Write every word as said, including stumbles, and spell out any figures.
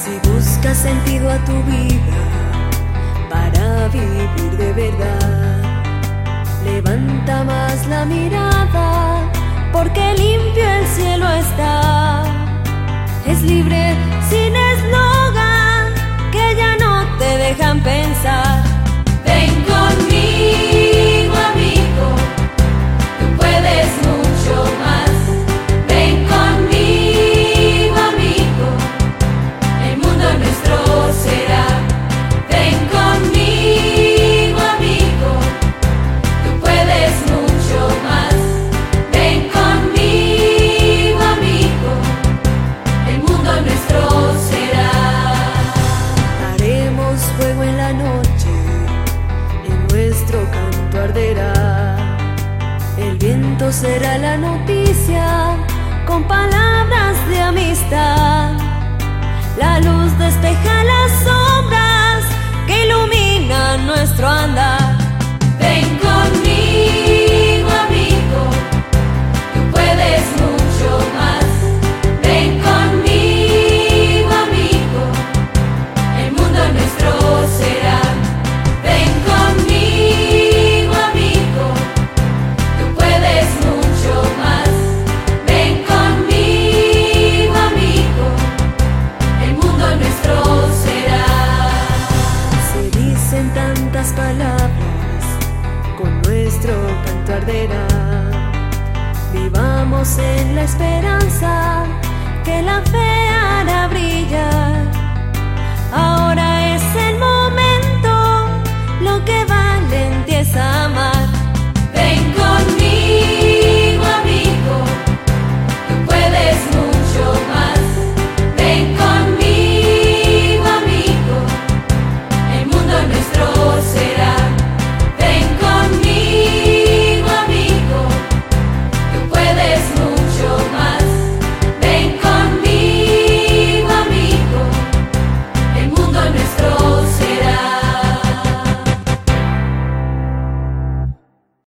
Si buscas sentido a tu vida para vivir de verdad, levanta más la mirada, porque limpio el cielo está. Es libre sin eslogan que ya no te dejan pensar. Ven conmigo, amigo, tú puedes mucho más. Ven conmigo, amigo, el mundo nuestro será. Ven conmigo, amigo, tú puedes mucho más. Ven conmigo, amigo, el mundo nuestro será. Haremos fuego en la noche, en nuestro canto arderá. El viento será la noticia, con palabras de amistad. La luz despeja las sombras que iluminan nuestro andar. Ven conmigo, amigo, tú puedes mucho más. Ven conmigo, amigo, el mundo nuestro será. Ven conmigo, amigo, tú puedes mucho más. Ven conmigo, amigo, el mundo nuestro será. Se dicen tantas palabras, con nuestro canto arderá. Vivamos en la esperanza que la fe hará brillar. Ahora